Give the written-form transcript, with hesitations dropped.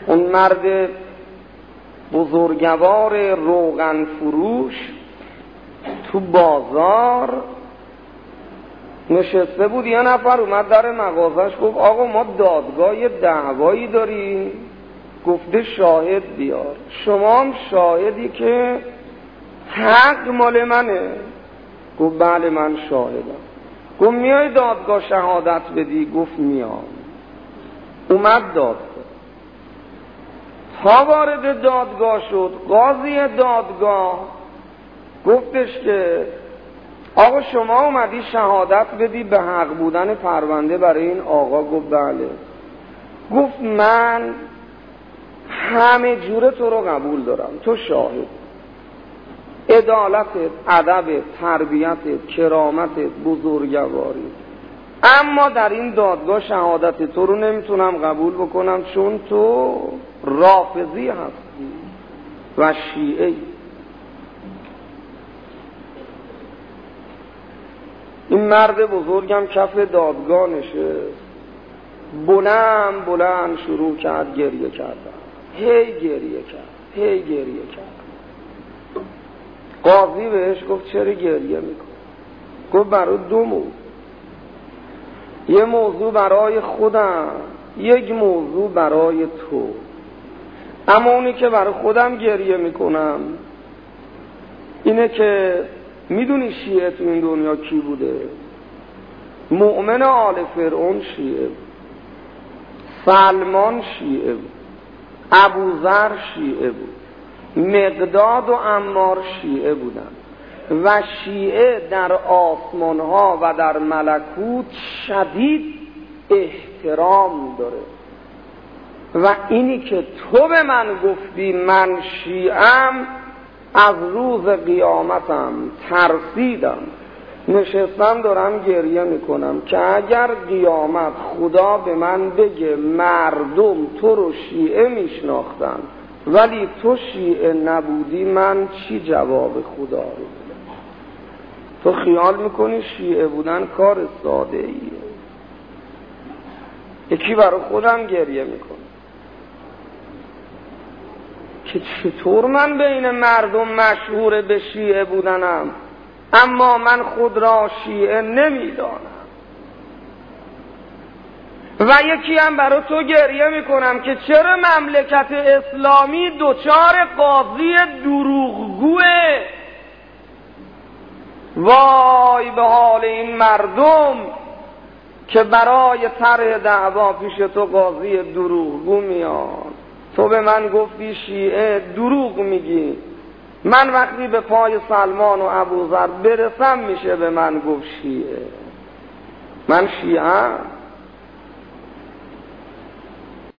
اون مرد بزرگوار روغن فروش تو بازار نشسته بود. یه نفر اومد در مغازش گفت آقا ما دادگاه یه دعوایی داریم. گفته شاهد بیار. شما هم شاهدی که حق مال منه؟ گفت بله من شاهدم. گفت میای دادگاه شهادت بدی؟ گفت میام. اومد دادگاه. تا وارد دادگاه شد قاضی دادگاه گفتش که آقا شما اومدی شهادت بدی به حق بودن پرونده برای این آقا؟ گفت بله. گفت من همه جوره تو رو قبول دارم، تو شاهد، عدالتت، ادبت، تربیتت، کرامتت، بزرگواری، اما در این دادگاه شهادت تو رو نمیتونم قبول بکنم چون تو رافضی هستی و شیعه‌ای. این مرد بزرگم کف دادگاه نشست، بلند بلند شروع کرد گریه کردن. هی گریه کرد. قاضی بهش گفت چرا گریه میکن؟ گفت برای دو موضوع. یه موضوع برای خودم، یک موضوع برای تو. اما اونی که برای خودم گریه میکنم اینه که میدونی شیعه تو این دنیا کی بوده؟ مؤمن آل فرعون شیعه بود، سلمان شیعه بود، ابوذر شیعه بود، مقداد و عمار شیعه بودن و شیعه در آسمان ها و در ملکوت شدید احترام داره. و اینی که تو به من گفتی من شیعم، از روز قیامتم ترسیدم، نشستم دارم گریه میکنم که اگر قیامت خدا به من بگه مردم تو رو شیعه میشناختن ولی تو شیعه نبودی، من چی جواب خدا رو بدم؟ تو خیال میکنی شیعه بودن کار ساده ایه؟ یکی برای خودم گریه میکنه که چطور من بین مردم مشهور به شیعه بودنم اما من خود را شیعه نمیدانم. و یکی هم برای تو گریه میکنم که چرا مملکت اسلامی دوچار قاضی دروغگوه. وای به حال این مردم که برای طرح دعوا پیش تو قاضی دروغگو میاد. تو به من گفتی شیعه، دروغ میگی. من وقتی به پای سلمان و ابوذر برسم میشه به من گفت شیعه. من شیعه